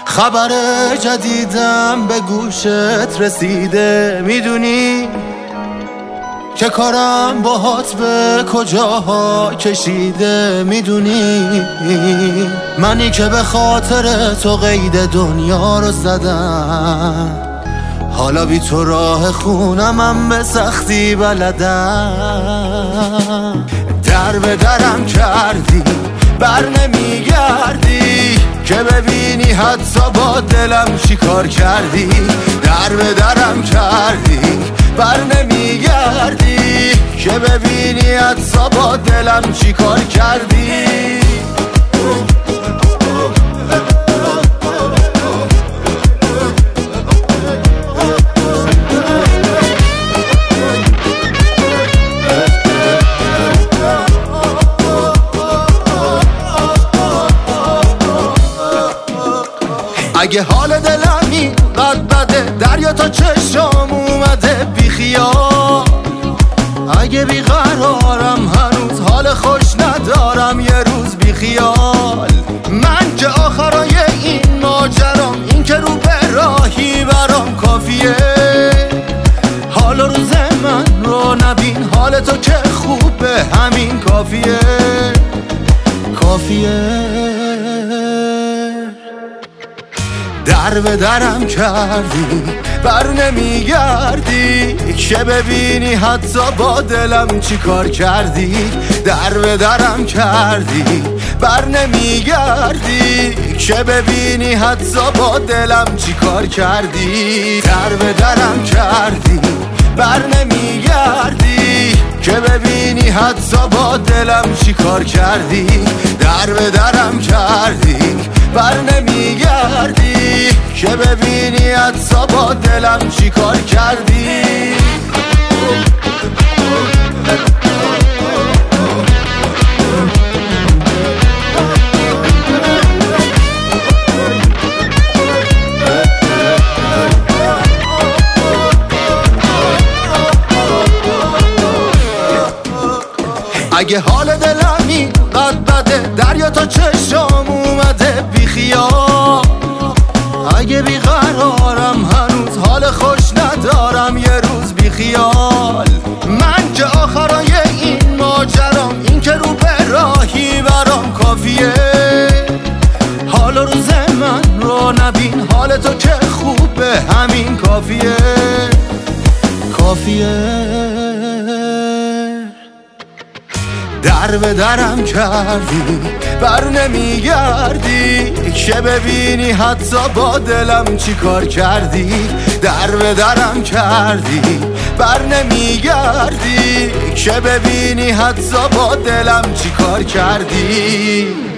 خبر جدیدم به گوشت رسیده، میدونی که کارم باهات به کجاها کشیده، میدونی منی که به خاطر تو قید دنیا رو زدم، حالا بی تو راه خونمم به سختی بلدم. در به درم کردی بر نمیگردی که ببینی حتی با دلم چی کار کردی. در به درم کردی بر نمیگردی که ببینی حتی با دلم چی کار کردی. اگه حال دلم قد بده، دریا تا چشم اومده بیخیال. اگه بیقرارم هنوز حال خوش ندارم یه روز بیخیال. من که آخرای این ماجرام این که رو به راهی برام کافیه. حال روز من رو نبین، حال تو که خوبه همین کافیه. در به درم کردی بر نمیگردی که ببینی حتی با دلم چی کار کردی. در به درم کردی بر نمیگردی که ببینی حتی با دلم چی کار کردی. در به درم کردی بر نمیگردی که ببینی حتی با دلم چی کار کردی. در به درم کردی بر نمیگردی که ببینی حتی با دلم چی کار کردی. اگه حال دلم قد بده، دریا تا چشم اومده بیخیال. اگه بیقرارم هنوز حال خوش ندارم یه روز بیخیال. من که آخرای این ماجرام این که رو به راهی برام کافیه. حال روز من رو نبین، حال تو که خوبه همین کافیه. در به درم کردی بر نمیگردی که ببینی حتی با دلم چی کار کردی. در به درم کردی بر نمیگردی که ببینی حتی با دلم چی کار کردی.